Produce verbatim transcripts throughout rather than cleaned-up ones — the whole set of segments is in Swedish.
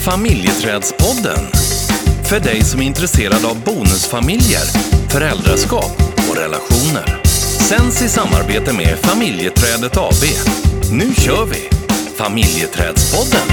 Familjeträdspodden. För dig som är intresserad av bonusfamiljer, föräldraskap och relationer. Sänds i samarbete med Familjeträdet A B. Nu kör vi! Familjeträdspodden.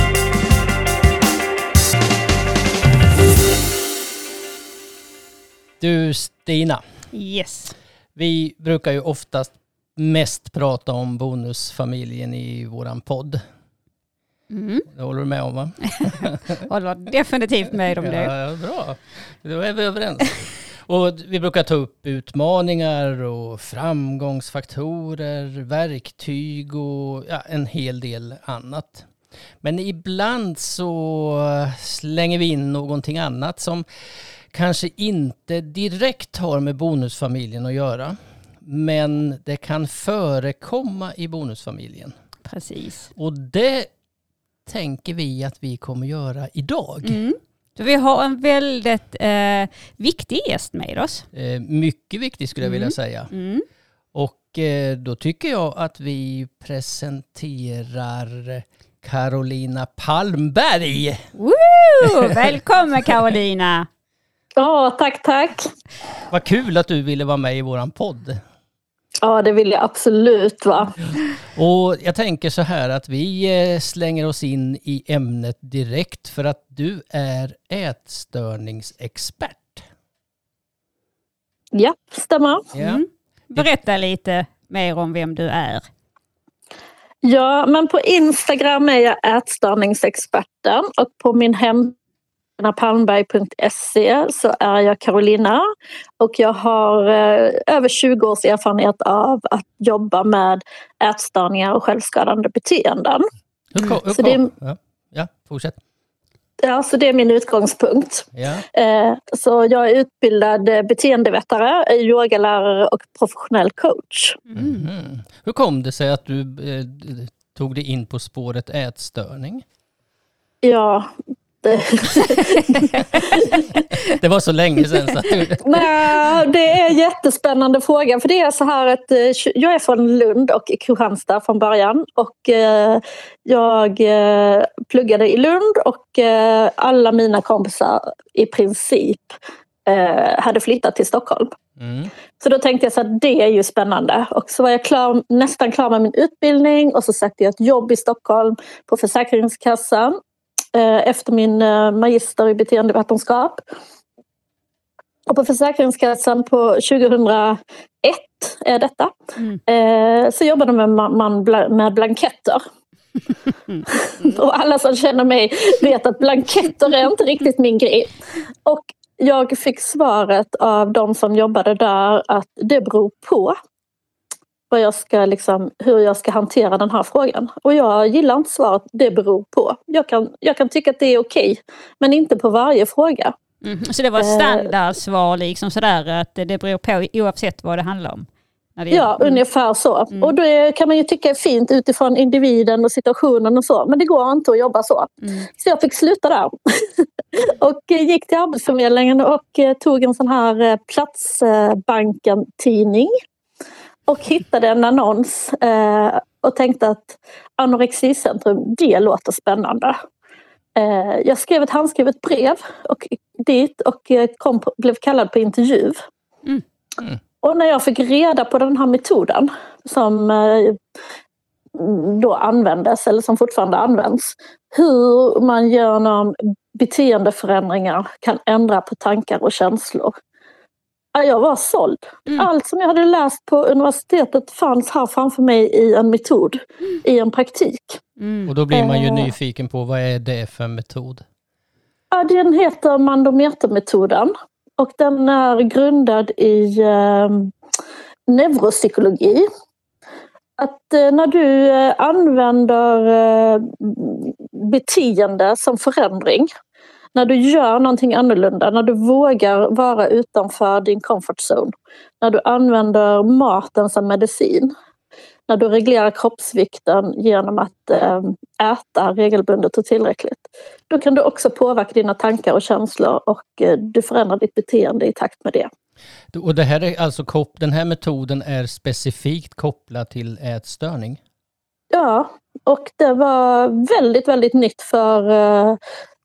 Du Stina. Yes. Vi brukar ju oftast mest prata om bonusfamiljen i våran podd. Mm. Det håller du med om, va? Håller definitivt med om det. Ja, ja, bra. Då är vi överens. Och vi brukar ta upp utmaningar och framgångsfaktorer, verktyg och ja, en hel del annat. Men ibland så slänger vi in någonting annat som kanske inte direkt har med bonusfamiljen att göra. Men det kan förekomma i bonusfamiljen. Precis. Och det tänker vi att vi kommer göra idag. Mm. Så vi har en väldigt eh, viktig gäst med oss. Eh, mycket viktig skulle jag Mm. vilja säga. Mm. Och eh, då tycker jag att vi presenterar Carolina Palmberg. Woo! Välkommen Carolina! Ja, tack, tack. Vad kul att du ville vara med i våran podd. Ja, det vill jag absolut, va? Och jag tänker så här att vi eh, slänger oss in i ämnet direkt för att du är ätstörningsexpert. Ja, stämmer. Ja. Mm. Berätta lite mer om vem du är. Ja, men på Instagram är jag ätstörningsexperten och på min hemsida palmberg punkt se så är jag Carolina och jag har eh, över tjugo års erfarenhet av att jobba med ätstörningar och självskadande beteenden. Hur kom, hur Så kom? det- Ja, ja, fortsätt. Ja, så det är min utgångspunkt. Ja. Eh, så jag är utbildad beteendevetare, yogalärare och professionell coach. Mm. Mm. Hur kom det sig att du eh, tog dig in på spåret ätstörning? Ja, det... Det var så länge sedan. Så att du... Nej, det är en jättespännande fråga. För det är så här att eh, jag är från Lund och Kristianstad från början. Och eh, jag eh, pluggade i Lund och eh, alla mina kompisar i princip eh, hade flyttat till Stockholm. Mm. Så då tänkte jag så att det är ju spännande. Och så var jag klar, nästan klar med min utbildning och så sökte jag ett jobb i Stockholm på Försäkringskassan efter min magister i beteendevetenskap. Och på Försäkringskassan på tjugohundraett är detta. Mm. Så jobbade man med, med blanketter. Mm. Och alla som känner mig vet att blanketter är inte riktigt min grej. Och jag fick svaret av de som jobbade där att det beror på vad jag ska liksom, hur jag ska hantera den här frågan. Och jag gillar inte svaret, det beror på. Jag kan, jag kan tycka att det är okej, men inte på varje fråga. Mm. Så det var ett standardsvar liksom sådär att det beror på oavsett vad det handlar om? När det Ja, mm. ungefär så. Mm. Och det kan man ju tycka är fint utifrån individen och situationen och så. Men det går inte att jobba så. Mm. Så jag fick sluta där. och gick till Arbetsförmedlingen och tog en sån här Platsbanken-tidning. Och hittade en annons eh, och tänkte att anorexicentrum, det låter spännande. Eh, jag skrev ett handskrivet brev och, dit och kom på, blev kallad på intervju. Mm. Mm. Och när jag fick reda på den här metoden som eh, då användes, eller som fortfarande används, hur man genom beteendeförändringar kan ändra på tankar och känslor. Jag var såld. Mm. Allt som jag hade läst på universitetet fanns här framför mig i en metod, mm. i en praktik. Mm. Och då blir man ju eh. nyfiken på vad är det för metod? Ja, den heter Mandometermetoden och den är grundad i eh, neuropsykologi. Att eh, när du eh, använder eh, beteende som förändring, när du gör någonting annorlunda, när du vågar vara utanför din comfort zone, när du använder maten som medicin, när du reglerar kroppsvikten genom att äta regelbundet och tillräckligt, då kan du också påverka dina tankar och känslor och du förändrar ditt beteende i takt med det. Och det här är alltså, den här metoden är specifikt kopplad till ätstörning? Ja, och det var väldigt, väldigt nytt för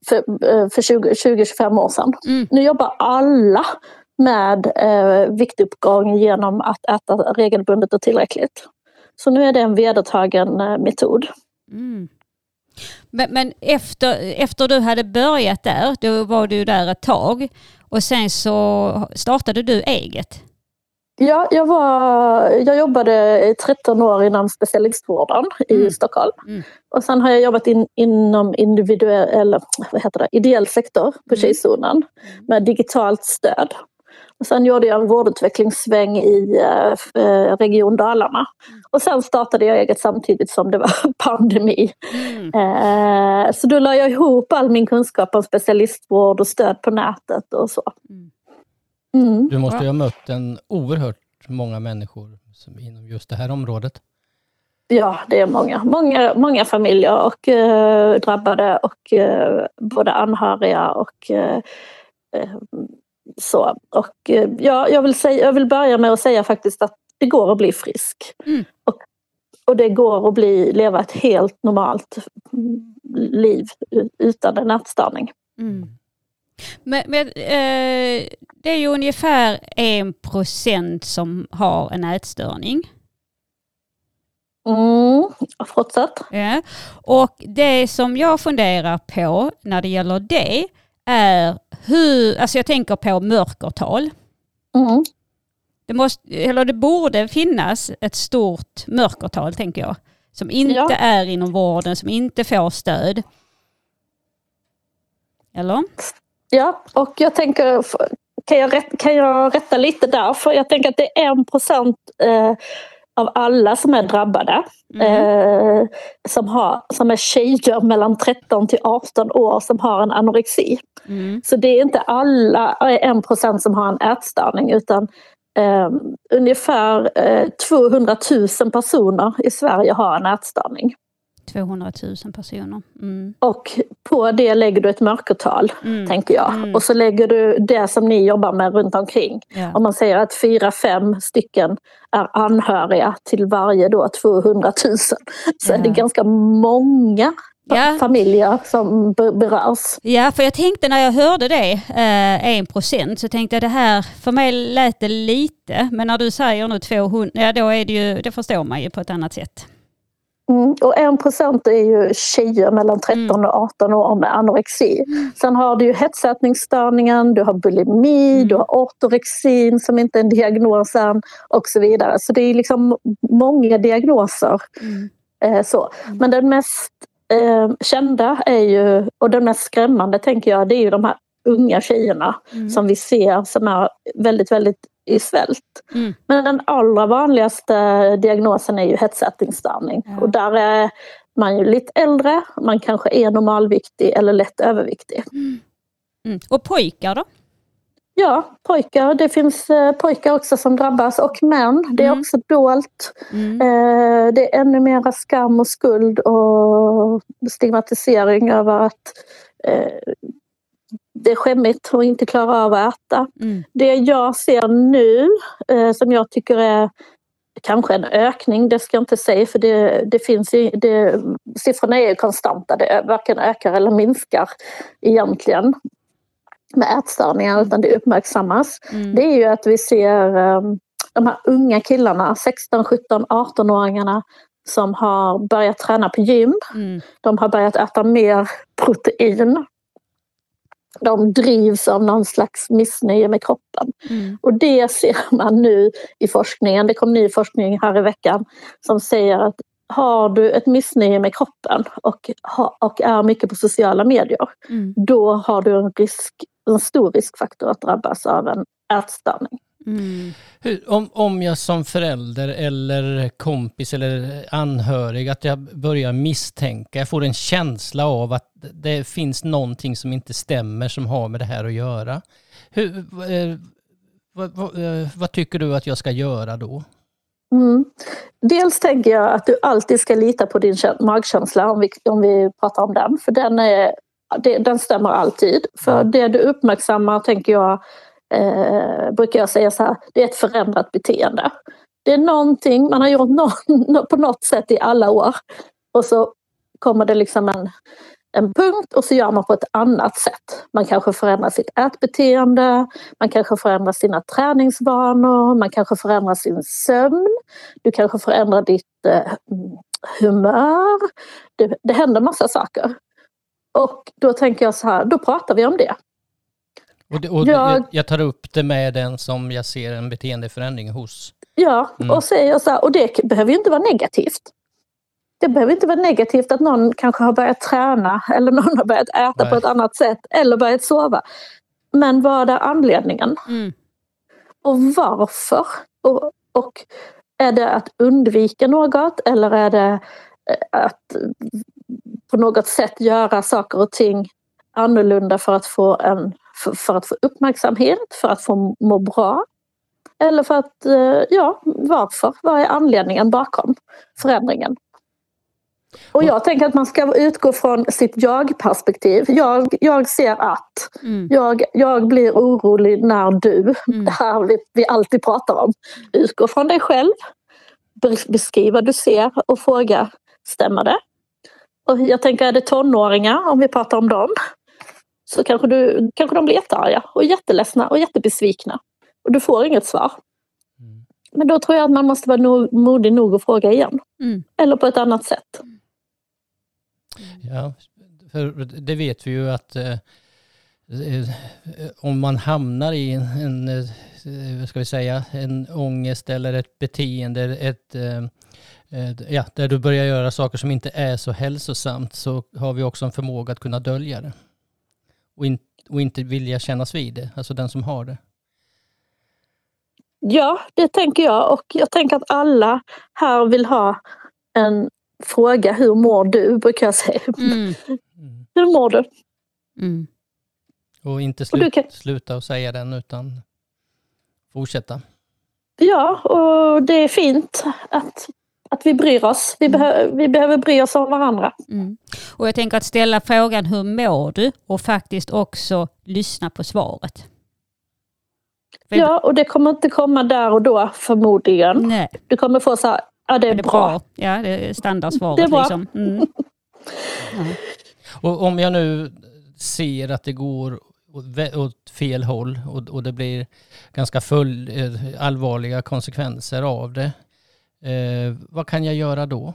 för, för tjugo till tjugofem år sedan. Mm. Nu jobbar alla med eh, viktuppgång genom att äta regelbundet och tillräckligt. Så nu är det en vedertagen eh, metod. Mm. Men, men efter, efter du hade börjat där, då var du där ett tag och sen så startade du eget. Ja, jag, var, jag jobbade i tretton år inom specialistvården Mm. i Stockholm. Mm. Och sen har jag jobbat in, inom individuell, eller, vad heter det, ideell sektor på Mm. Tjejzonen med digitalt stöd. Och sen gjorde jag en vårdutvecklingssväng i eh, Region Dalarna. Och sen startade jag eget samtidigt som det var pandemi. Mm. Eh, så då la jag ihop all min kunskap om specialistvård och stöd på nätet och så. Mm. Du måste ju ha mött en oerhört många människor som inom just det här området. Ja, det är många. Många, många familjer och eh, drabbade och eh, både anhöriga och eh, så. Och eh, ja, jag vill säga, jag vill börja med att säga faktiskt att det går att bli frisk. Mm. Och, och det går att bli, leva ett helt normalt liv utan en ätstörning. Mm. Men, men eh, det är ju ungefär en procent som har en ätstörning. Mm, fortsätt. Ja. Och det som jag funderar på när det gäller det är hur, alltså jag tänker på mörkertal. Mm. Det måste, eller det borde finnas ett stort mörkertal, tänker jag, som inte Ja. är inom vården, som inte får stöd. Eller? Ja, och jag tänker, kan jag, rätt, kan jag rätta lite där? För jag tänker att det är en procent eh, av alla som är drabbade Mm. eh, som, har, som är tjejer mellan tretton till arton år som har en anorexi. Mm. Så det är inte alla, en procent som har en ätstörning, utan eh, ungefär eh, tvåhundratusen personer i Sverige har en ätstörning. tvåhundratusen personer. Mm. Och på det lägger du ett mörkertal, Mm. tänker jag. Mm. Och så lägger du det som ni jobbar med runt omkring. Ja. Om man säger att fyra, fem stycken är anhöriga till varje då tvåhundratusen. Så Ja. är det ganska många Ja. familjer som berörs. Ja, för jag tänkte när jag hörde det, eh, en procent, så tänkte jag det här, för mig lät det lite, men när du säger nu tvåhundra, ja då är det ju, det förstår man ju på ett annat sätt. Mm. Och en procent är ju tjejer mellan tretton och arton år med anorexi. Mm. Sen har du ju hetsätningsstörningen, du har bulimi, Mm. du har ortorexin som inte är en diagnos än och så vidare. Så det är liksom många diagnoser. Mm. Eh, så. Men den mest eh, kända är ju, och den mest skrämmande tänker jag, det är ju de här unga tjejerna Mm. som vi ser som är väldigt, väldigt i svält. Mm. Men den allra vanligaste diagnosen är ju hetsätningsstörning. Ja. Och där är man ju lite äldre, man kanske är normalviktig eller lätt överviktig. Mm. Och pojkar då? Ja, pojkar. Det finns eh, pojkar också som drabbas och män. Det är Mm. också dolt. Mm. Eh, det är ännu mera skam och skuld och stigmatisering över att eh, det är skämmigt att inte klara av att äta. Mm. Det jag ser nu eh, som jag tycker är kanske en ökning, det ska jag inte säga för det, det finns ju, det, siffrorna är ju konstanta, det varken ökar eller minskar egentligen med ätstörningar utan det uppmärksammas. Mm. Det är ju att vi ser um, de här unga killarna, sexton, sjutton, arton-åringarna som har börjat träna på gym. Mm. De har börjat äta mer protein. De drivs av någon slags missnöje med kroppen. Mm. Och det ser man nu i forskningen. Det kom ny forskning här i veckan som säger att har du ett missnöje med kroppen och, och är mycket på sociala medier, Mm. då har du en, risk, en stor riskfaktor att drabbas av en ätstörning. Mm. Hur, om, om jag som förälder eller kompis eller anhörig att jag börjar misstänka, jag får en känsla av att det finns någonting som inte stämmer som har med det här att göra. Hur, eh, vad, vad, eh, vad tycker du att jag ska göra då? Mm. Dels tänker jag att du alltid ska lita på din magkänsla om vi, om vi pratar om den. För den, är, det, den stämmer alltid. För det du uppmärksammar tänker jag Eh, brukar jag säga så här, det är ett förändrat beteende. Det är någonting man har gjort någon, på något sätt i alla år och så kommer det liksom en, en punkt och så gör man på ett annat sätt. Man kanske förändrar sitt ätbeteende, man kanske förändrar sina träningsvanor, man kanske förändrar sin sömn, du kanske förändrar ditt eh, humör. Det, det händer massa saker. Och då tänker jag så här, då pratar vi om det. Och, det, och jag, jag, jag tar upp det med den som jag ser en beteendeförändring hos. Ja, mm. och säger så här, och det behöver ju inte vara negativt. Det behöver inte vara negativt att någon kanske har börjat träna eller någon har börjat äta Nej. på ett annat sätt eller börjat sova. Men vad är anledningen? Mm. Och varför? Och, och är det att undvika något eller är det att på något sätt göra saker och ting annorlunda för att få, en, för, för att få uppmärksamhet, för att få må bra? Eller för att, ja, varför? Vad är anledningen bakom förändringen? Och jag tänker att man ska utgå från sitt jag-perspektiv. Jag, jag ser att mm. jag, jag blir orolig när du, mm. det här vi, vi alltid pratar om. Utgå från dig själv, beskriv vad du ser och fråga, stämmer det? Och jag tänker, är det tonåringar, om vi pratar om dem, så kanske, du, kanske de blir jättearga och jätteledsna och jättebesvikna. Och du får inget svar. Mm. Men då tror jag att man måste vara no- modig nog att fråga igen. Mm. Eller på ett annat sätt. Ja, för det vet vi ju att eh, om man hamnar i en, en eh, vad ska vi säga, en ångest eller ett beteende, ett, eh, ja, där du börjar göra saker som inte är så hälsosamt, så har vi också en förmåga att kunna dölja det. Och, in, och inte vilja kännas vid det, alltså den som har det. Ja, det tänker jag. Och jag tänker att alla här vill ha en fråga, hur mår du, brukar jag säga. Mm. Hur mår du? Mm. Och inte slu- och kan... sluta och säga den, utan fortsätta. Ja, och det är fint att, att vi bryr oss. Vi, mm. behö- vi behöver bry oss om varandra. Mm. Och jag tänker att ställa frågan, hur mår du? Och faktiskt också lyssna på svaret. För... Ja, och det kommer inte komma där och då förmodligen. Nej. Du kommer få så här, ja det är, det är bra. bra. Ja, det är standardsvaret. Det är bra. Liksom. Mm. Ja. Och om jag nu ser att det går åt fel håll och, och det blir ganska full, allvarliga konsekvenser av det, eh, vad kan jag göra då?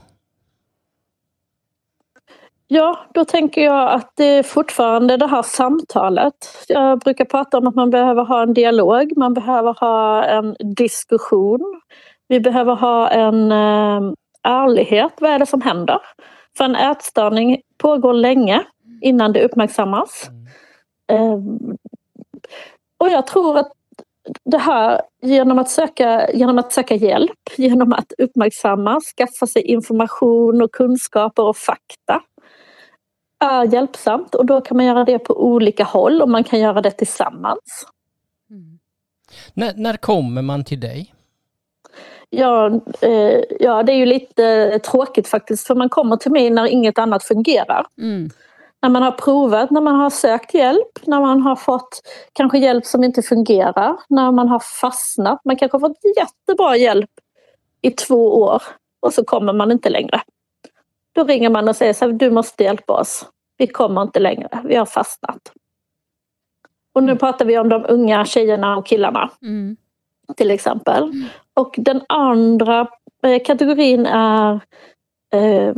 Ja, då tänker jag att det är fortfarande det här samtalet. Jag brukar prata om att man behöver ha en dialog, man behöver ha en diskussion. Vi behöver ha en eh, ärlighet. Vad är det som händer? För en ätstörning pågår länge innan det uppmärksammas. Mm. Eh, och jag tror att det här, genom att söka, genom att söka hjälp, genom att uppmärksamma, skaffa sig information och kunskaper och fakta, är hjälpsamt. Och då kan man göra det på olika håll och man kan göra det tillsammans. Mm. När, när kommer man till dig? Ja, eh, ja, det är ju lite tråkigt faktiskt, för man kommer till mig när inget annat fungerar. Mm. När man har provat, när man har sökt hjälp, när man har fått kanske hjälp som inte fungerar, när man har fastnat. Man kanske har fått jättebra hjälp i två år och så kommer man inte längre. Då ringer man och säger så här, du måste hjälpa oss. Vi kommer inte längre, vi har fastnat. Och nu pratar vi om de unga tjejerna och killarna. Mm. Till exempel. Mm. Och den andra eh, kategorin är eh,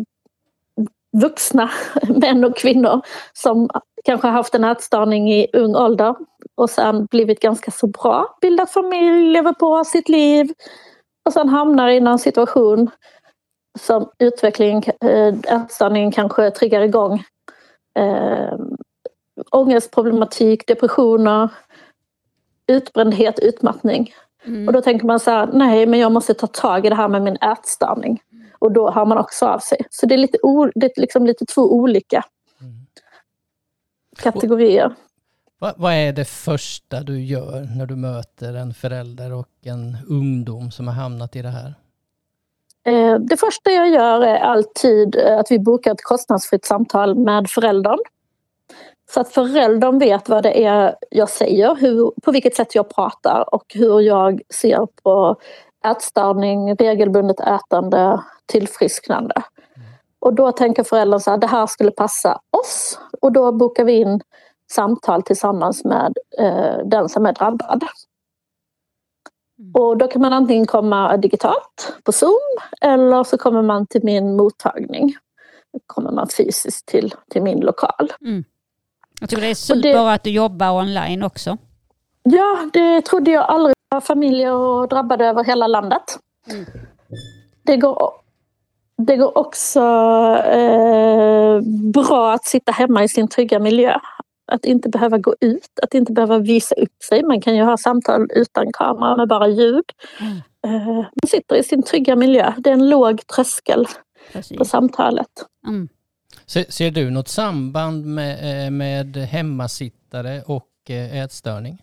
vuxna män och kvinnor som kanske har haft en ätstörning i ung ålder och sen blivit ganska så bra, bildat familj, lever på sitt liv och sen hamnar i en situation som utvecklingen, äh, ätstörningen kanske triggar igång. Äh, ångestproblematik, depressioner, utbrändhet, utmattning. Mm. Och då tänker man så här, nej men jag måste ta tag i det här med min ätstörning. Mm. Och då har man också av sig. Så det är lite, o- det är liksom lite två olika mm. kategorier. Och, vad, vad är det första du gör när du möter en förälder och en ungdom som har hamnat i det här? Eh, det första jag gör är alltid att vi bokar ett kostnadsfritt samtal med föräldern. Så att föräldern vet vad det är jag säger, hur, på vilket sätt jag pratar och hur jag ser på ätstörning, regelbundet ätande, tillfrisknande. Mm. Och då tänker föräldrar så här, det här skulle passa oss. Och då bokar vi in samtal tillsammans med eh, den som är drabbad. Mm. Och då kan man antingen komma digitalt på Zoom eller så kommer man till min mottagning. Då kommer man fysiskt till, till min lokal. Mm. Jag tycker det är super det, att du jobbar online också. Ja, det trodde jag aldrig. Familjer och drabbade över hela landet. Mm. Det går, det går också eh, bra att sitta hemma i sin trygga miljö. Att inte behöva gå ut, att inte behöva visa upp sig. Man kan ju ha samtal utan kamera med bara ljud. Mm. Eh, man sitter i sin trygga miljö. Det är en låg tröskel Precis. På samtalet. Mm. Ser, ser du något samband med, med hemmasittare och ätstörning?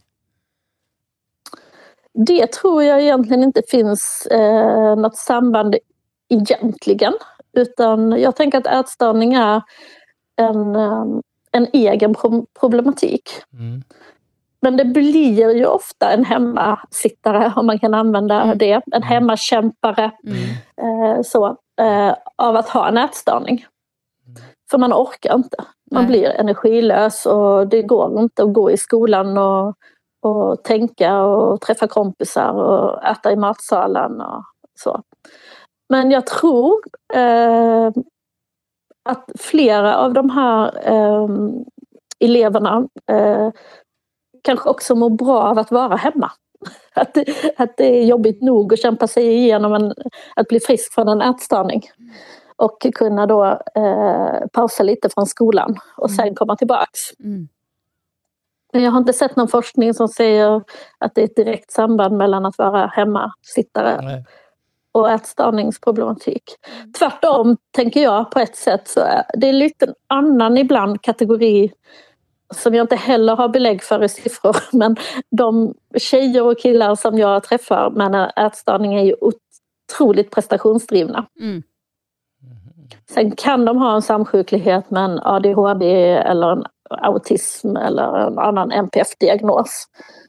Det tror jag egentligen inte finns eh, något samband egentligen. Utan jag tänker att ätstörning är en, en egen problematik. Mm. Men det blir ju ofta en hemmasittare, om man kan använda mm. det. En hemmakämpare mm. eh, så, eh, av att ha en ätstörning. Mm. För man orkar inte. Man Nej. Blir energilös och det går inte att gå i skolan och och tänka och träffa kompisar och äta i matsalen och så. Men jag tror eh, att flera av de här eh, eleverna eh, kanske också mår bra av att vara hemma. Att det, att det är jobbigt nog att kämpa sig igenom en, att bli frisk från en ätstörning. Och kunna då eh, pausa lite från skolan och sen komma tillbaks. Mm. Men jag har inte sett någon forskning som säger att det är ett direkt samband mellan att vara hemmasittare Nej. Och ätstörningsproblematik. Mm. Tvärtom tänker jag på ett sätt så är det är lite en annan ibland kategori som jag inte heller har belägg för i siffror. Men de tjejer och killar som jag träffar med en ätstörning är ju otroligt prestationsdrivna. Mm. Sen kan de ha en samsjuklighet med en A D H D eller en autism eller en annan N P F-diagnos.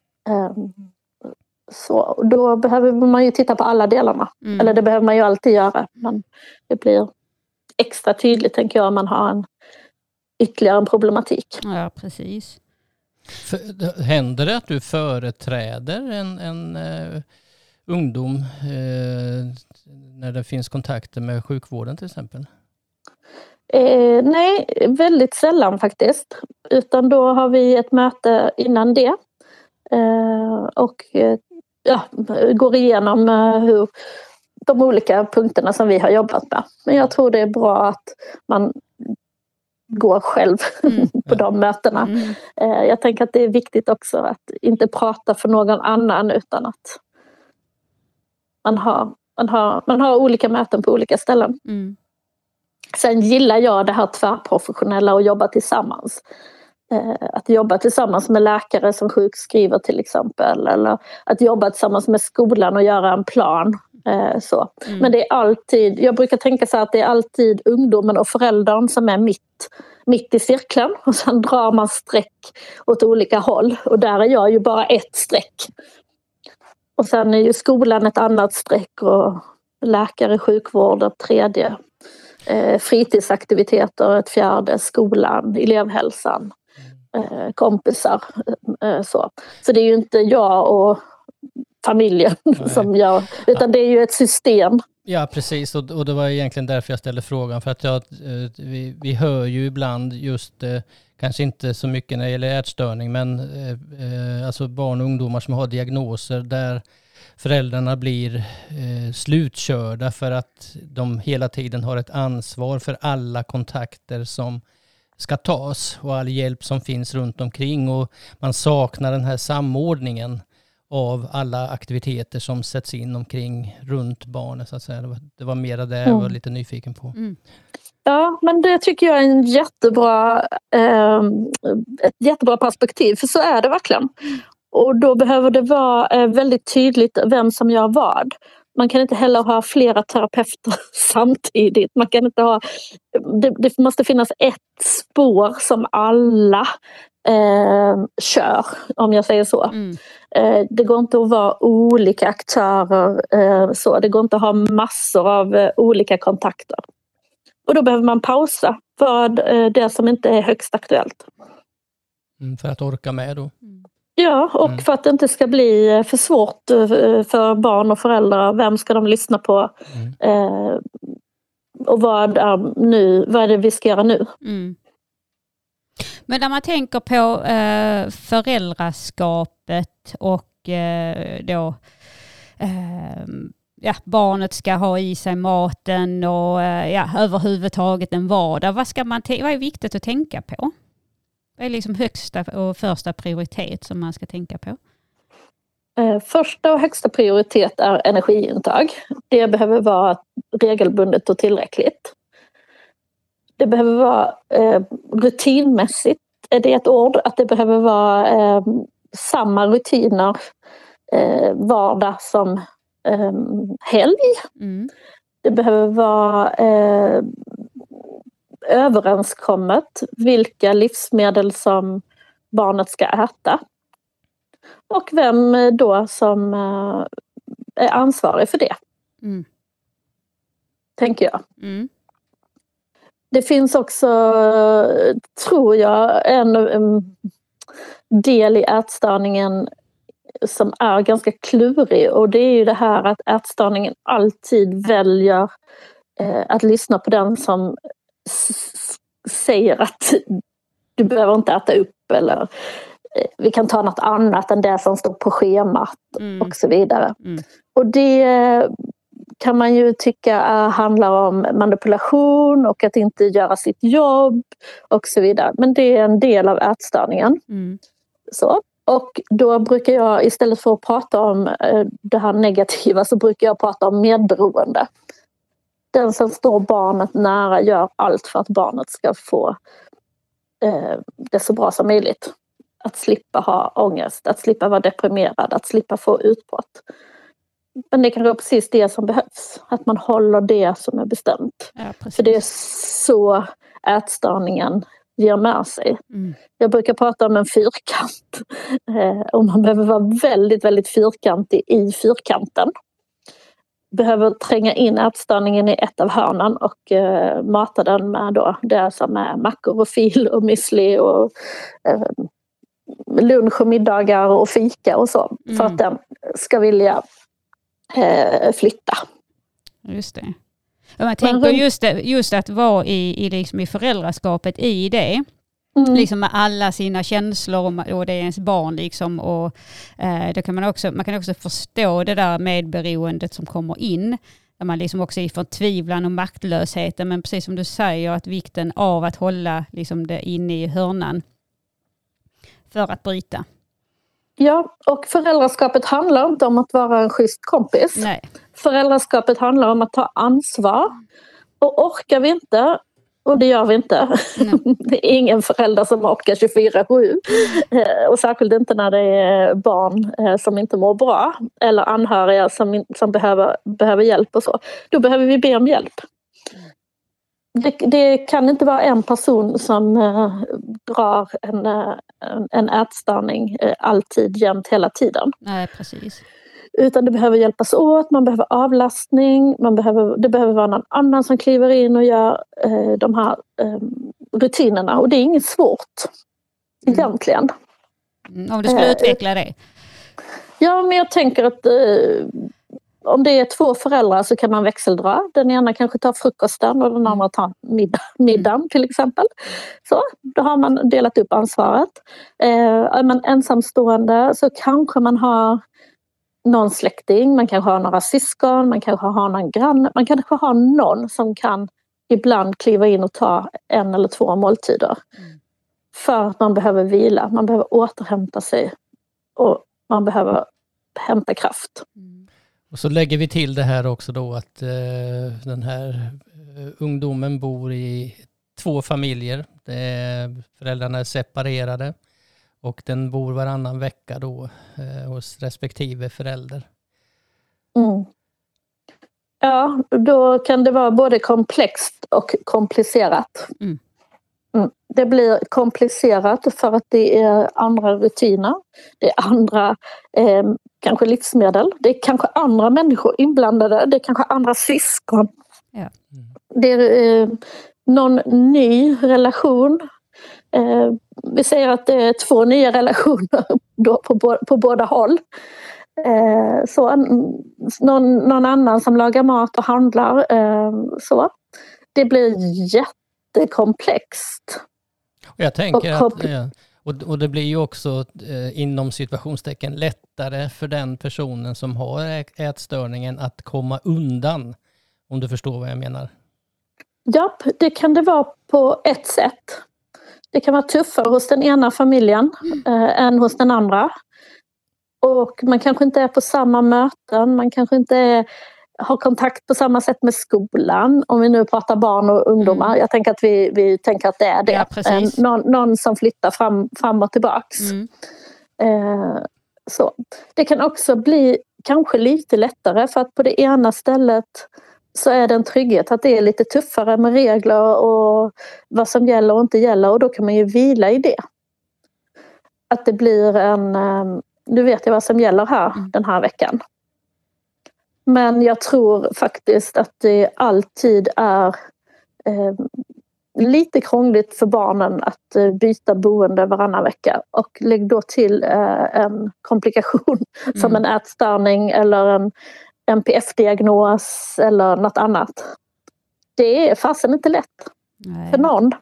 Så då behöver man ju titta på alla delarna. Mm. Eller det behöver man ju alltid göra. Men det blir extra tydligt, tänker jag, om man har en ytterligare en problematik. Ja, precis. För, händer det att du företräder en, en uh, ungdom uh, när det finns kontakter med sjukvården till exempel? Eh, nej, väldigt sällan faktiskt. Utan då har vi ett möte innan det. Eh, och eh, ja, går igenom eh, hur de olika punkterna som vi har jobbat med. Men jag tror det är bra att man går själv mm. på de mötena. Mm. Eh, jag tänker att det är viktigt också att inte prata för någon annan utan att man har, man har, man har olika möten på olika ställen. Mm. Sen gillar jag det här tvärprofessionella och jobba tillsammans. Eh, att jobba tillsammans med läkare som sjukskriver till exempel. Eller att jobba tillsammans med skolan och göra en plan. Eh, så. Mm. Men det är alltid, jag brukar tänka så här att det är alltid ungdomen och föräldern som är mitt, mitt i cirkeln. Och sen drar man streck åt olika håll. Och där är jag ju bara ett streck. Och sen är ju skolan ett annat streck och läkare, sjukvård ett tredje. Eh, fritidsaktiviteter, ett fjärde, skolan, elevhälsan, eh, kompisar. Eh, så. så det är ju inte jag och familjen Nej. Som gör, utan det är ju ett system. Ja, precis. Och, och det var egentligen därför jag ställde frågan. För att jag, eh, vi, vi hör ju ibland just, eh, kanske inte så mycket när det gäller ätstörning, men eh, alltså barn och ungdomar som har diagnoser där föräldrarna blir eh, slutkörda för att de hela tiden har ett ansvar för alla kontakter som ska tas och all hjälp som finns runt omkring. Och man saknar den här samordningen av alla aktiviteter som sätts in omkring runt barnet. Så att säga. Det var, det var mera det jag var lite nyfiken på. Mm. Ja, men det tycker jag är en jättebra, eh, ett jättebra perspektiv. För så är det verkligen. Och då behöver det vara väldigt tydligt vem som gör vad. Man kan inte heller ha flera terapeuter samtidigt. Man kan inte ha, det, det måste finnas ett spår som alla eh, kör, om jag säger så. Mm. Eh, det går inte att vara olika aktörer. Eh, så. Det går inte att ha massor av eh, olika kontakter. Och då behöver man pausa för det som inte är högst aktuellt. Mm, för att orka med då. Ja, och mm. för att det inte ska bli för svårt för barn och föräldrar. Vem ska de lyssna på? Mm. Eh, och vad är, nu, vad är det vi ska göra nu? Mm. Men när man tänker på eh, föräldraskapet och eh, då eh, ja, barnet ska ha i sig maten och eh, ja, överhuvudtaget en vardag. Vad, ska man vad är viktigt att tänka på? Vad är liksom högsta och första prioritet som man ska tänka på? Eh, första och högsta prioritet är energiintag. Det behöver vara regelbundet och tillräckligt. Det behöver vara eh, rutinmässigt, är det ett ord, att det behöver vara eh, samma rutiner eh, vardag som eh, helg. Mm. Det behöver vara eh, överenskommet vilka livsmedel som barnet ska äta. Och vem då som eh, är ansvarig för det. Mm. Tänker jag. Mm. Det finns också, tror jag, en, en del i ätstörningen som är ganska klurig. Och det är ju det här att ätstörningen alltid väljer eh, att lyssna på den som s- säger att du behöver inte äta upp. Eller eh, vi kan ta något annat än det som står på schemat mm. och så vidare. Mm. Och det kan man ju tycka handlar om manipulation och att inte göra sitt jobb och så vidare. Men det är en del av ätstörningen. Mm. Så. Och då brukar jag, istället för att prata om det här negativa, så brukar jag prata om medberoende. Den som står barnet nära gör allt för att barnet ska få eh, det så bra som möjligt. Att slippa ha ångest, att slippa vara deprimerad, att slippa få utbrott. Men det kan vara precis det som behövs. Att man håller det som är bestämt. Ja, för det är så ätstörningen ger med sig. Mm. Jag brukar prata om en fyrkant. Eh, och man behöver vara väldigt, väldigt fyrkantig i fyrkanten. Behöver tränga in ätstörningen i ett av hörnen och eh, mata den med då det som är mackor och fil och müsli och eh, lunch och middagar och fika och så. Mm. För att den ska vilja eh, flytta. Just det. Och man tänker just, det, just att vara i, i, liksom i föräldraskapet i det. Mm. Liksom med alla sina känslor och det är ens barn liksom, och eh, då kan man också man kan också förstå det där medberoendet som kommer in, där man liksom också är i förtvivlan och maktlösheten, men precis som du säger, att vikten av att hålla liksom det inne i hörnan för att bryta. Ja, och föräldraskapet handlar inte om att vara en schysst kompis. Nej. Föräldraskapet handlar om att ta ansvar, och orkar vi inte, och det gör vi inte. Mm. Det är ingen förälder som orkar tjugofyra sju. Och särskilt inte när det är barn som inte mår bra. Eller anhöriga som, som behöver, behöver hjälp och så. Då behöver vi be om hjälp. Det, det kan inte vara en person som uh, drar en, uh, en ätstörning uh, alltid, jämt, hela tiden. Nej, precis. Utan det behöver hjälpas åt, man behöver avlastning, man behöver, det behöver vara någon annan som kliver in och gör eh, de här eh, rutinerna. Och det är inget svårt mm. egentligen. Mm, om du skulle eh, utveckla det. Ja, men jag tänker att eh, om det är två föräldrar så kan man växeldra. Den ena kanske tar frukosten och den andra tar middag, middagen till exempel. Så, då har man delat upp ansvaret. Eh, är man ensamstående så kanske man har någon släkting, man kanske har några syskon, man kanske har någon granne, man kanske har någon som kan ibland kliva in och ta en eller två måltider. Mm. För att man behöver vila, man behöver återhämta sig och man behöver hämta kraft. Mm. Och så lägger vi till det här också då att eh, den här eh, ungdomen bor i två familjer. Det är, föräldrarna är separerade. Och den bor varannan vecka då eh, hos respektive förälder. Mm. Ja, då kan det vara både komplext och komplicerat. Mm. Mm. Det blir komplicerat för att det är andra rutiner. Det är andra eh, kanske livsmedel. Det är kanske andra människor inblandade. Det är kanske andra syskon. Ja. Mm. Det är eh, någon ny relation. Eh, vi säger att det är två nya relationer då på, bo- på båda håll. Eh, så, någon, någon annan som lagar mat och handlar. Eh, så. Det blir jättekomplext. Och jag tänker och, att, eh, och, och det blir ju också eh, inom situationstecken lättare för den personen som har ätstörningen att komma undan, om du förstår vad jag menar. Ja, det kan det vara på ett sätt. Det kan vara tuffare hos den ena familjen eh, än hos den andra. Och man kanske inte är på samma möten, man kanske inte är, har kontakt på samma sätt med skolan. Om vi nu pratar barn och ungdomar. Mm. Jag tänker att vi, vi tänker att det är det. Ja, eh, någon, någon som flyttar fram, fram och tillbaks. Mm. Eh, så. Det kan också bli kanske lite lättare för att på det ena stället så är det en trygghet att det är lite tuffare med regler och vad som gäller och inte gäller, och då kan man ju vila i det. Att det blir en, nu vet jag vad som gäller här mm. den här veckan. Men jag tror faktiskt att det alltid är eh, lite krångligt för barnen att eh, byta boende varannan vecka, och lägg då till eh, en komplikation mm. som en ätstörning eller en N P F-diagnos eller något annat. Det är fasen inte lätt Nej. för någon.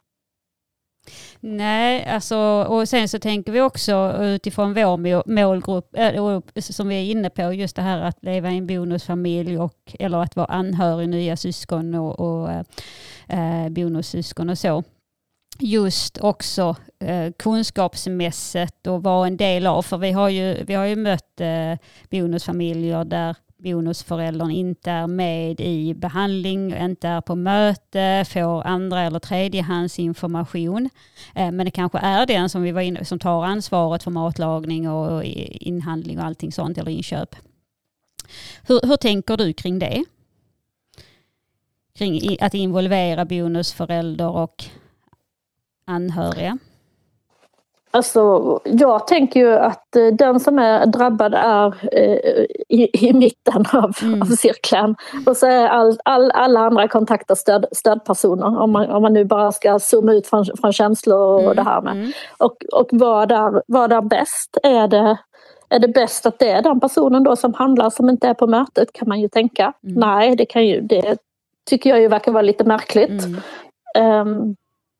Nej, alltså, och sen så tänker vi också utifrån vår målgrupp äh, som vi är inne på, just det här att leva i en bonusfamilj och, eller att vara anhörig, nya syskon och, och äh, bonussyskon och så. Just också eh, kunskapsmässigt och vara en del av, för vi har ju, vi har ju mött eh, bonusfamiljer där bonusföräldern inte är med i behandling, inte är på möte, får andra eller tredjehandsinformation. Eh, men det kanske är den som vi var inne, som tar ansvaret för matlagning och, och inhandling och allting sånt, eller inköp. Hur, hur tänker du kring det? Kring i, att involvera bonusförälder och anhöriga? Alltså, jag tänker ju att den som är drabbad är eh, i, i mitten av, mm. av cirkeln. Och så är all, all, alla andra kontakter stöd, stödpersoner. Om man, om man nu bara ska zooma ut från, från känslor och mm. det här med. Mm. Och, och vad är, vad är bäst? Är det, är det bäst att det är den personen då som handlar som inte är på mötet, kan man ju tänka. Mm. Nej, det, kan ju, det tycker jag ju verkar vara lite märkligt. Mm. Um,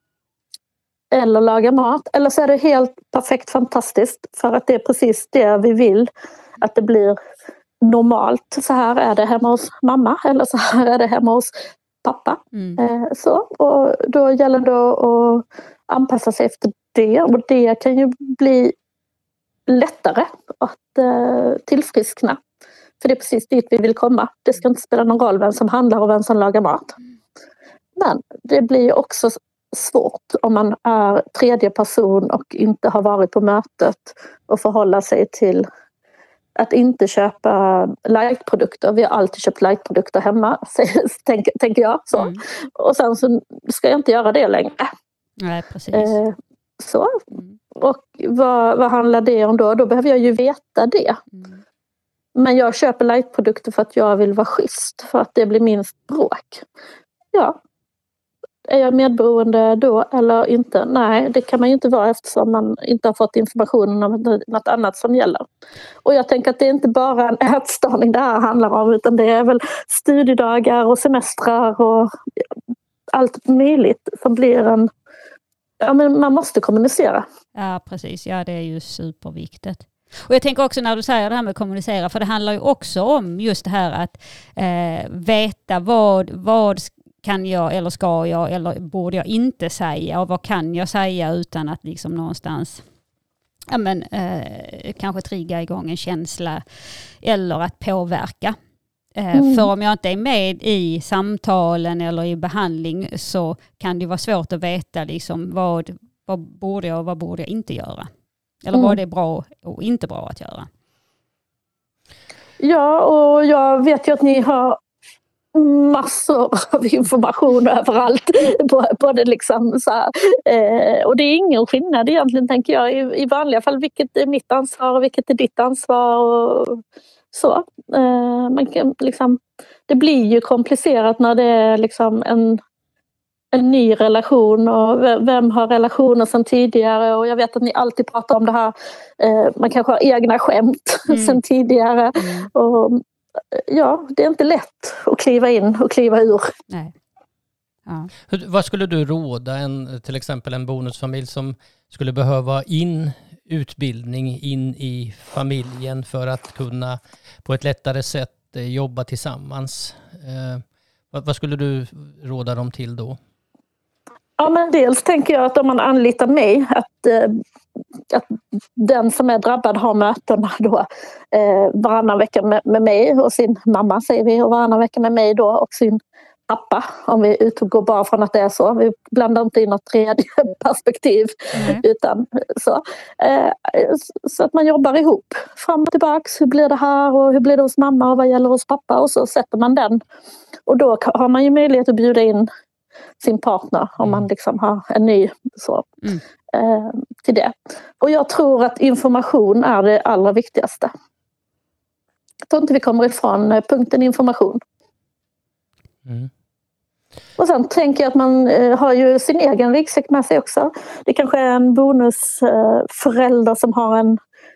eller laga mat, eller så är det helt perfekt fantastiskt, för att det är precis det vi vill, att det blir normalt. Så här är det hemma hos mamma, eller så här är det hemma hos pappa. Mm. Eh, så, och då gäller det att anpassa sig efter det, och det kan ju bli lättare att eh, tillfriskna, för det är precis dit vi vill komma. Det ska inte spela någon roll vem som handlar och vem som lagar mat. Men det blir också svårt om man är tredje person och inte har varit på mötet och förhålla sig till att inte köpa lightprodukter. Vi har alltid köpt lightprodukter hemma, tänker, tänker jag. Så. Mm. Och sen så ska jag inte göra det längre. Nej, precis. Eh, så. Mm. Och vad, vad handlar det om då? Då behöver jag ju veta det. Mm. Men jag köper lightprodukter för att jag vill vara schysst, för att det blir minst bråk. Ja. Är jag medberoende då eller inte? Nej, det kan man ju inte vara, eftersom man inte har fått informationen om något annat som gäller. Och jag tänker att det är inte bara en ätstörning det här handlar om, utan det är väl studiedagar och semestrar och allt möjligt som blir en... Ja, men man måste kommunicera. Ja, precis. Ja, det är ju superviktigt. Och jag tänker också när du säger det här med kommunicera, för det handlar ju också om just det här att eh, veta vad, vad kan jag eller ska jag eller borde jag inte säga, och vad kan jag säga utan att liksom någonstans ja, men, eh, kanske trigga igång en känsla eller att påverka. Eh, mm. För om jag inte är med i samtalen eller i behandling, så kan det vara svårt att veta liksom vad, vad borde jag och vad borde jag inte göra. Eller mm. vad det är bra och inte bra att göra. Ja, och jag vet ju att ni har massor av information överallt. Både liksom så här, eh, och det är ingen skillnad egentligen, tänker jag, i, i vanliga fall. Vilket är mitt ansvar och vilket är ditt ansvar. Och så. Eh, man kan, liksom, det blir ju komplicerat när det är liksom en, en ny relation och vem har relationer sedan tidigare, och jag vet att ni alltid pratar om det här, eh, man kanske har egna skämt mm. sedan tidigare. Mm. Och, ja, det är inte lätt att kliva in och kliva ur. Nej. Ja. Hur, vad skulle du råda en, till exempel en bonusfamilj som skulle behöva in utbildning in i familjen för att kunna på ett lättare sätt jobba tillsammans? Eh, vad, vad skulle du råda dem till då? Ja, men dels tänker jag att om man anlitar mig, att, eh, att den som är drabbad har mötena då eh, varannan vecka med, med mig och sin mamma, säger vi, och varannan vecka med mig då och sin pappa, om vi utgår bara från att det är så. Vi blandar inte in något tredje perspektiv mm. utan så. Eh, så att man jobbar ihop fram och tillbaks. Hur blir det här och hur blir det hos mamma och vad gäller hos pappa, och så sätter man den. Och då har man ju möjlighet att bjuda in sin partner om man liksom har en ny så mm. eh, till det. Och jag tror att information är det allra viktigaste. Jag tror inte vi kommer ifrån punkten information. Mm. Och sen tänker jag att man eh, har ju sin egen ryggsäck med sig också. Det kanske är en bonusförälder eh, som har en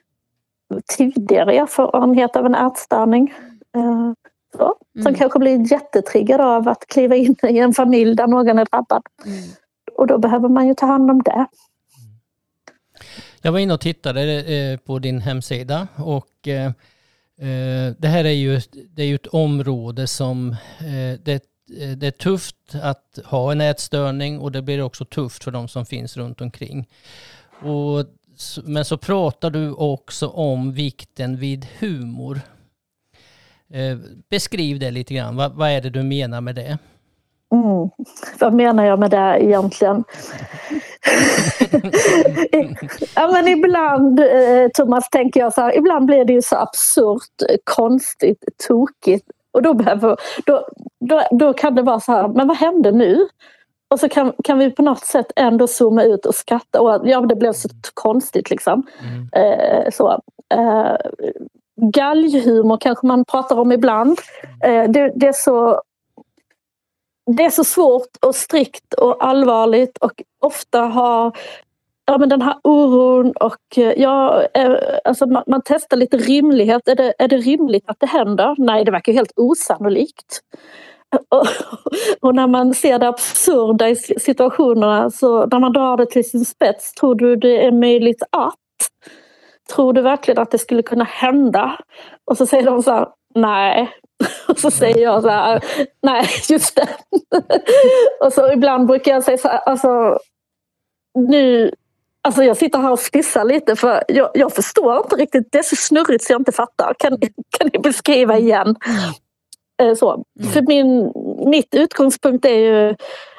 tidigare erfarenhet av en ätstörning. Eh, så, mm. Som kanske blir jättetriggad av att kliva in i en familj där någon är drabbad. Mm. Och då behöver man ju ta hand om det. Jag var inne och tittade eh, på din hemsida, och eh, det här är ju, det är ju ett område som eh, det, det är tufft att ha en ätstörning, och det blir också tufft för de som finns runt omkring. Och, men så pratar du också om vikten vid humor. Eh, beskriv det lite grann. Va, vad är det du menar med det? Mm. Vad menar jag med det egentligen? Ja, men ibland, eh, Thomas, tänker jag så här, ibland blir det ju så absurt, konstigt, tokigt. Och då, behöver, då, då, då kan det vara så här, men vad hände nu? Och så kan, kan vi på något sätt ändå zooma ut och skratta. Och, ja, det blev så konstigt liksom. Mm. Eh, så. Eh, galghumor kanske man pratar om ibland. Eh, det, det är så... Det är så svårt och strikt och allvarligt, och ofta har ja, men den här oron och ja, alltså man, man testar lite rimlighet. Är det, är det rimligt att det händer? Nej, det verkar helt osannolikt. Och, och när man ser det absurda i situationerna, så när man drar det till sin spets, tror du det är möjligt att? Tror du verkligen att det skulle kunna hända? Och så säger de så här, nej. Och så säger jag så här, nej, just det. Och så ibland brukar jag säga så här, alltså nu, alltså jag sitter här och stissar lite, för jag, jag förstår inte riktigt, det är så snurrigt så jag inte fattar. Kan, kan ni beskriva igen? Så. För min, mitt utgångspunkt är ju,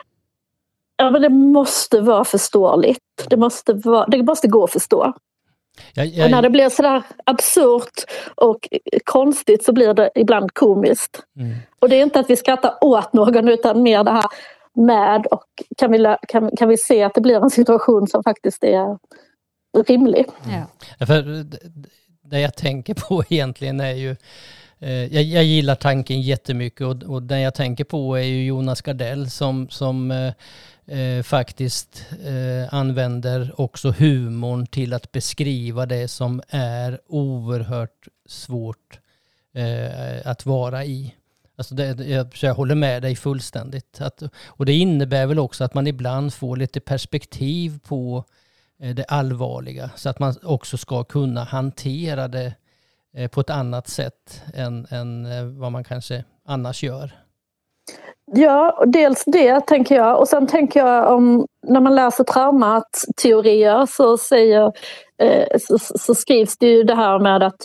ja, men det måste vara förståeligt. Det måste, vara, det måste gå att förstå. Jag, jag... Och när det blir sådär absurt och konstigt, så blir det ibland komiskt. Mm. Och det är inte att vi skrattar åt någon, utan mer det här med, och kan vi, kan, kan vi se att det blir en situation som faktiskt är rimlig. Ja. För det jag tänker på egentligen är ju, jag, jag gillar tanken jättemycket, och, och den jag tänker på är ju Jonas Gardell som, som eh, faktiskt eh, använder också humorn till att beskriva det som är oerhört svårt eh, att vara i. Alltså det, jag, jag håller med dig fullständigt. Att, och det innebär väl också att man ibland får lite perspektiv på eh, det allvarliga, så att man också ska kunna hantera det på ett annat sätt än, än vad man kanske annars gör. Ja, dels det tänker jag. Och sen tänker jag om, när man läser traumateorier så, säger, eh, så, så skrivs det ju det här med att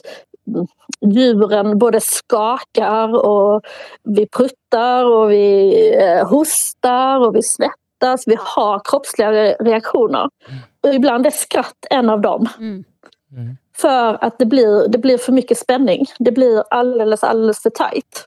djuren både skakar och vi pruttar och vi eh, hostar och vi svettas. Vi har kroppsliga reaktioner. Mm. Och ibland är skratt en av dem. Mm. Mm. För att det blir, det blir för mycket spänning. Det blir alldeles, alldeles för tajt.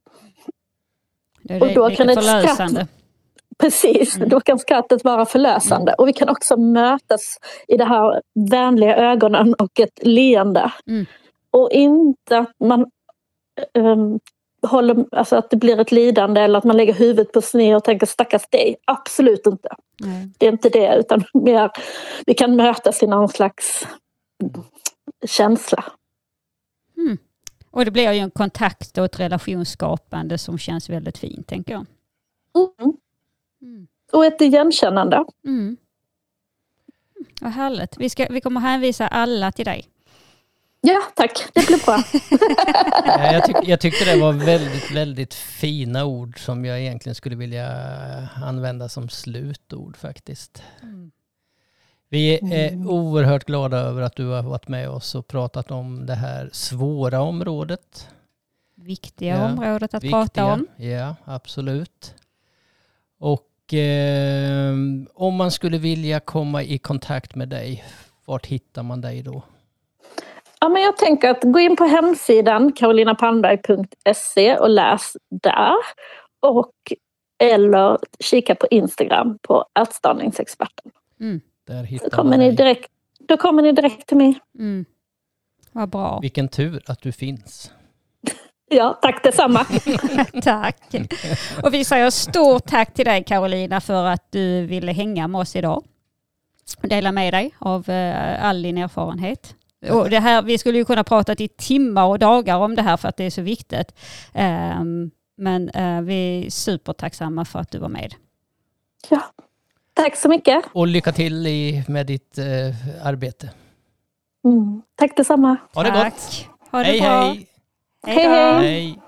Det är och då kan ett skratt, precis, mm. då kan skrattet vara förlösande. Mm. Och vi kan också mötas i det här vänliga ögonen och ett leende. Mm. Och inte att man um, håller, alltså att det blir ett lidande eller att man lägger huvudet på sned och tänker stackars dig. Absolut inte. Nej. Det är inte det, utan mer vi kan mötas i någon slags känsla. Mm. Och det blir ju en kontakt och ett relationsskapande som känns väldigt fint, tänker jag. Mm. Mm. Och ett igenkännande. Mm. Vad härligt. Vi, ska, vi kommer hänvisa alla till dig. Ja, tack. Det blir bra. jag, tyck, jag tyckte det var väldigt, väldigt fina ord som jag egentligen skulle vilja använda som slutord faktiskt. Mm. Vi är mm. oerhört glada över att du har varit med oss och pratat om det här svåra området. Viktiga ja, området att viktiga, prata om. Ja, absolut. Och eh, om man skulle vilja komma i kontakt med dig, vart hittar man dig då? Ja, men jag tänker att gå in på hemsidan karolina palmberg punkt se och läs där. Och, eller kika på Instagram på ätstörningsexperten. Mm. Där hittar då, kommer ni direkt, då kommer ni direkt till mig. Mm. Vad bra. Vilken tur att du finns. Ja, tack detsamma. Tack. Och vi säger stort tack till dig Karolina för att du ville hänga med oss idag. Och dela med dig av uh, all din erfarenhet. Och det här, vi skulle ju kunna prata i timmar och dagar om det här för att det är så viktigt. Um, men uh, vi är supertacksamma för att du var med. Ja, tack så mycket. Och lycka till i, med ditt uh, arbete. Mm, tack detsamma. Ha det tack. gott. Ha det hej, bra. hej. Hej, hej. hej.